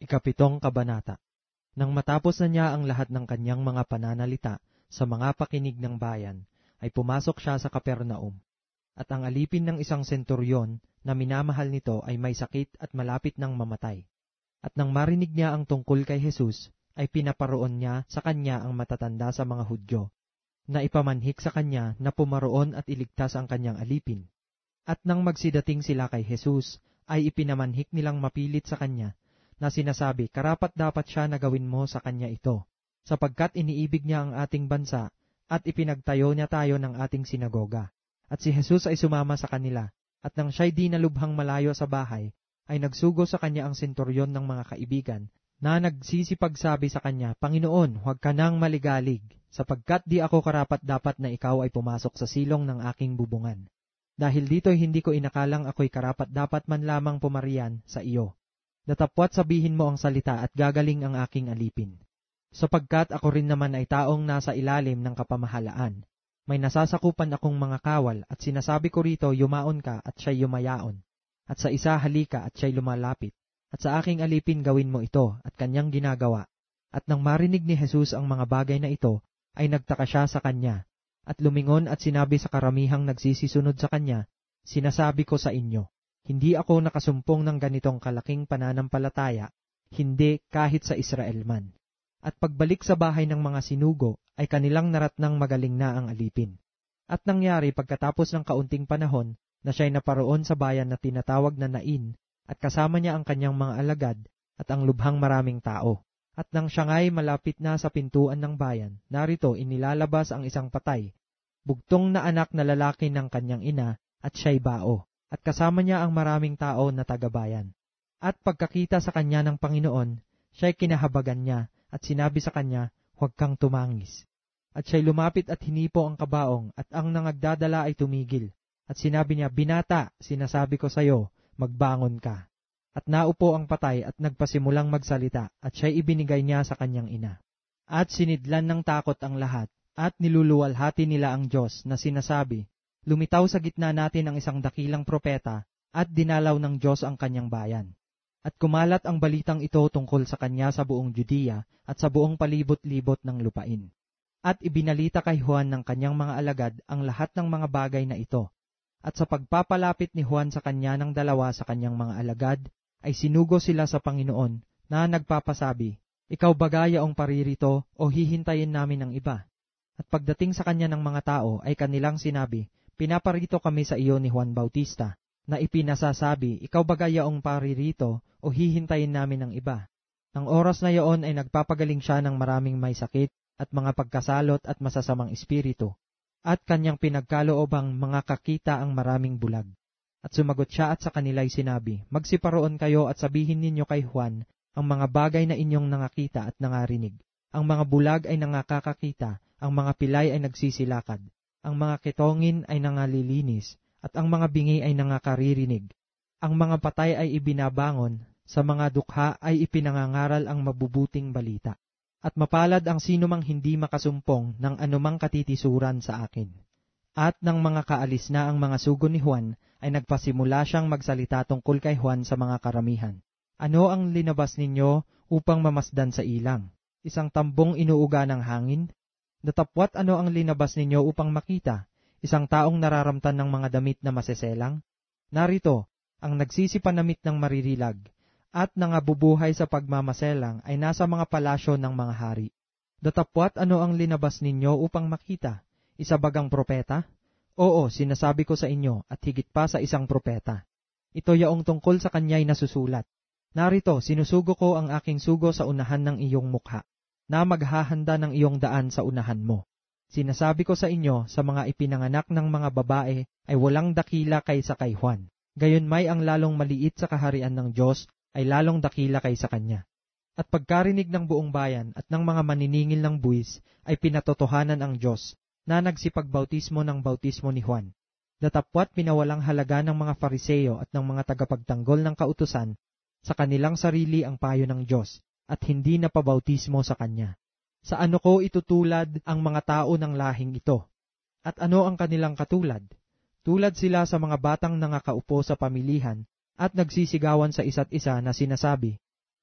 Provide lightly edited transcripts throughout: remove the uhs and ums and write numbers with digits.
Ikapitong kabanata. Nang matapos na niya ang lahat ng kanyang mga pananalita sa mga pakinig ng bayan, ay pumasok siya sa Kapernaum. At ang alipin ng isang senturyon na minamahal nito ay may sakit at malapit ng mamatay. At nang marinig niya ang tungkol kay Jesus, ay pinaparoon niya sa kanya ang matatanda sa mga Hudyo, na ipamanhik sa kanya na pumaroon at iligtas ang kanyang alipin. At nang magsidating sila kay Jesus, ay ipinamanhik nilang mapilit sa kanya, na sinasabi, karapat-dapat siya na gawin mo sa kanya ito, sapagkat iniibig niya ang ating bansa, at ipinagtayo niya tayo ng ating sinagoga. At si Jesus ay sumama sa kanila, at nang siya'y di nalubhang malayo sa bahay, ay nagsugo sa kanya ang senturyon ng mga kaibigan, na nagsisipagsabi sa kanya, Panginoon, huwag ka nang maligalig, sapagkat di ako karapat-dapat na ikaw ay pumasok sa silong ng aking bubungan. Dahil dito'y hindi ko inakalang ako'y karapat-dapat man lamang pumarian sa iyo. Datapwat sabihin mo ang salita at gagaling ang aking alipin. Sapagkat ako rin naman ay taong nasa ilalim ng kapamahalaan. May nasasakupan akong mga kawal at sinasabi ko rito, yumaon ka at siya'y yumayaon. At sa isa halika at siya'y lumalapit. At sa aking alipin gawin mo ito at kanyang ginagawa. At nang marinig ni Jesus ang mga bagay na ito, ay nagtaka siya sa kanya. At lumingon at sinabi sa karamihang nagsisisunod sa kanya, sinasabi ko sa inyo, hindi ako nakasumpong ng ganitong kalaking pananampalataya, hindi kahit sa Israel man. At pagbalik sa bahay ng mga sinugo, ay kanilang naratnang magaling na ang alipin. At nangyari pagkatapos ng kaunting panahon, na siya'y naparoon sa bayan na tinatawag na Nain, at kasama niya ang kanyang mga alagad, at ang lubhang maraming tao. At nang siya nga'y malapit na sa pintuan ng bayan, narito inilalabas ang isang patay, bugtong na anak na lalaki ng kanyang ina, at siya'y bao. At kasama niya ang maraming tao na tagabayan. At pagkakita sa kanya ng Panginoon, siya'y kinahabagan niya, at sinabi sa kanya, huwag kang tumangis. At siya'y lumapit at hinipo ang kabaong, at ang nangagdadala ay tumigil. At sinabi niya, binata, sinasabi ko sa iyo, magbangon ka. At naupo ang patay at nagpasimulang magsalita, at siya'y ibinigay niya sa kanyang ina. At sinidlan ng takot ang lahat, at niluluwalhati nila ang Diyos na sinasabi, lumitaw sa gitna natin ang isang dakilang propeta, at dinalaw ng Diyos ang kanyang bayan. At kumalat ang balitang ito tungkol sa kanya sa buong Judea at sa buong palibot-libot ng lupain. At ibinalita kay Juan ng kanyang mga alagad ang lahat ng mga bagay na ito. At sa pagpapalapit ni Juan sa kanya ng dalawa sa kanyang mga alagad, ay sinugo sila sa Panginoon na nagpapasabi, ikaw ba gayong paririto o hihintayin namin ang iba? At pagdating sa kanya ng mga tao ay kanilang sinabi, pinaparito kami sa iyo ni Juan Bautista, na ipinasasabi, ikaw ba gayong paririto o hihintayin namin ang iba? Nang oras na iyon ay nagpapagaling siya ng maraming may sakit at mga pagkasalot at masasamang espiritu, at kanyang pinagkaloobang mga kakita ang maraming bulag. At sumagot siya at sa kanila'y sinabi, magsiparoon kayo at sabihin ninyo kay Juan ang mga bagay na inyong nangakita at nangarinig. Ang mga bulag ay nangakakakita, ang mga pilay ay nagsisilakad, ang mga ketongin ay nangalilinis, at ang mga bingi ay nangakaririnig. Ang mga patay ay ibinabangon, sa mga dukha ay ipinangangaral ang mabubuting balita. At mapalad ang sinumang hindi makasumpong ng anumang katitisuran sa akin. At nang mga kaalis na ang mga sugo ni Juan, ay nagpasimula siyang magsalita tungkol kay Juan sa mga karamihan. Ano ang linabas ninyo upang mamasdan sa ilang? Isang tambong inuuga ng hangin? Datapwat ano ang linabas ninyo upang makita? Isang taong nararamtan ng mga damit na maseselang? Narito, ang nagsisipanamit ng maririlag, at nangabubuhay sa pagmamaselang ay nasa mga palasyo ng mga hari. Datapwat ano ang linabas ninyo upang makita? Isa bagang propeta? Oo, sinasabi ko sa inyo, at higit pa sa isang propeta. Ito yaong tungkol sa kanya'y nasusulat. Narito, sinusugo ko ang aking sugo sa unahan ng iyong mukha, na maghahanda ng iyong daan sa unahan mo. Sinasabi ko sa inyo, sa mga ipinanganak ng mga babae ay walang dakila kaysa kay Juan. Gayunmay ang lalong maliit sa kaharian ng Diyos ay lalong dakila kaysa kanya. At pagkarinig ng buong bayan at ng mga maniningil ng buwis ay pinatotohanan ang Diyos na nagsipagbautismo ng bautismo ni Juan. Datapwat pinawalang halaga ng mga Fariseo at ng mga tagapagtanggol ng kautusan sa kanilang sarili ang payo ng Diyos at hindi napabautismo sa kanya. Sa ano ko itutulad ang mga tao ng lahing ito? At ano ang kanilang katulad? Tulad sila sa mga batang nangakaupo sa pamilihan at nagsisigawan sa isa't isa na sinasabi,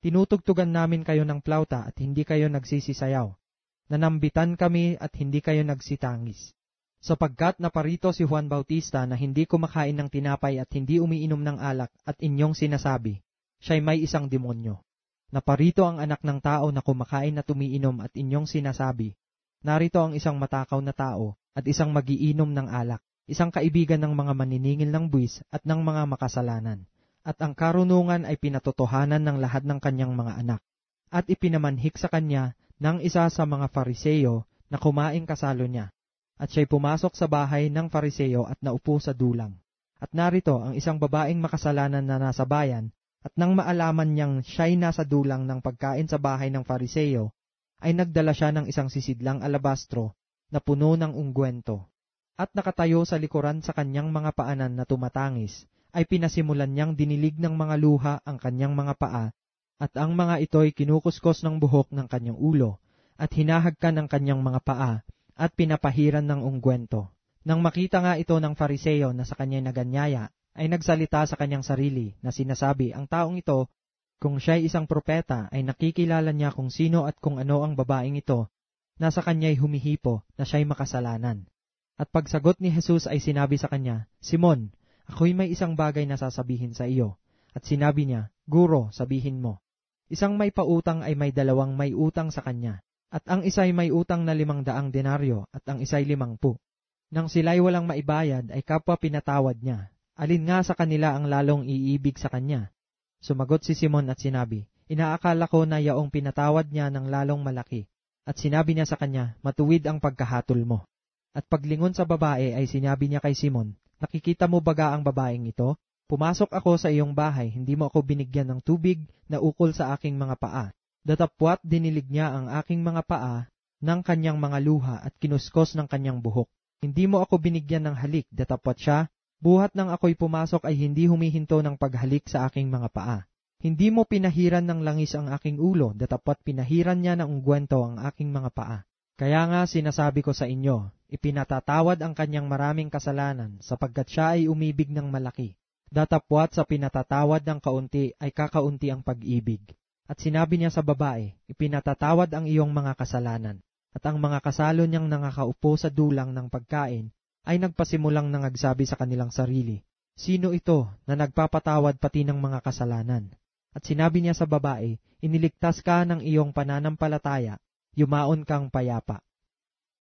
Tinutugtugan namin kayo ng plauta at hindi kayo nagsisisayaw. Nanambitan kami at hindi kayo nagsitangis. Sapagkat naparito si Juan Bautista na hindi kumakain ng tinapay at hindi umiinom ng alak at inyong sinasabi, siya'y may isang demonyo. Naparito ang anak ng tao na kumakain at umiinom at inyong sinasabi, narito ang isang matakaw na tao at isang magiinom ng alak, isang kaibigan ng mga maniningil ng buwis at ng mga makasalanan. At ang karunungan ay pinatotohanan ng lahat ng kanyang mga anak. At ipinamanhik sa kanya ng isa sa mga Fariseo na kumaing kasalo niya. At siya'y pumasok sa bahay ng Fariseo at naupo sa dulang. At narito ang isang babaeng makasalanan na nasa bayan, at nang maalaman niyang siya'y nasa dulang ng pagkain sa bahay ng Fariseo, ay nagdala siya ng isang sisidlang alabastro na puno ng ungwento. At nakatayo sa likuran sa kanyang mga paanan na tumatangis, ay pinasimulan niyang dinilig ng mga luha ang kanyang mga paa, at ang mga ito'y kinukuskos ng buhok ng kanyang ulo, at hinahagkan ang kanyang mga paa, at pinapahiran ng ungwento. Nang makita nga ito ng Fariseo na sa kanya'y naganyaya, ay nagsalita sa kanyang sarili na sinasabi, ang taong ito, kung siya'y isang propeta, ay nakikilala niya kung sino at kung ano ang babaeng ito, na sa kanya'y humihipo na siya'y makasalanan. At pagsagot ni Jesus ay sinabi sa kanya, Simon, ako'y may isang bagay na sasabihin sa iyo. At sinabi niya, Guro, sabihin mo. Isang may pautang ay may dalawang may utang sa kanya. At ang isa'y may utang na 500 denaryo at ang isa'y 50. Nang sila'y walang maibayad ay kapwa pinatawad niya. Alin nga sa kanila ang lalong iibig sa kanya? Sumagot si Simon at sinabi, Inaakala ko na yaong pinatawad niya ng lalong malaki. At sinabi niya sa kanya, Matuwid ang pagkahatol mo. At paglingon sa babae ay sinabi niya kay Simon, Nakikita mo baga ang babaeng ito? Pumasok ako sa iyong bahay, hindi mo ako binigyan ng tubig na ukol sa aking mga paa. Datapwat dinilig niya ang aking mga paa ng kanyang mga luha at kinuskos ng kanyang buhok. Hindi mo ako binigyan ng halik, datapwat siya, buhat nang ako'y pumasok ay hindi humihinto ng paghalik sa aking mga paa. Hindi mo pinahiran ng langis ang aking ulo, datapwat pinahiran niya ng ungwento ang aking mga paa. Kaya nga sinasabi ko sa inyo, ipinatatawad ang kanyang maraming kasalanan sapagkat siya ay umibig ng malaki. Datapwat sa pinatatawad ng kaunti ay kakaunti ang pag-ibig. At sinabi niya sa babae, ipinatatawad ang iyong mga kasalanan. At ang mga kasalo niyang nangakaupo sa dulang ng pagkain ay nagpasimulang nangagsabi sa kanilang sarili, Sino ito na nagpapatawad pati ng mga kasalanan? At sinabi niya sa babae, Iniligtas ka ng iyong pananampalataya, yumaon kang payapa.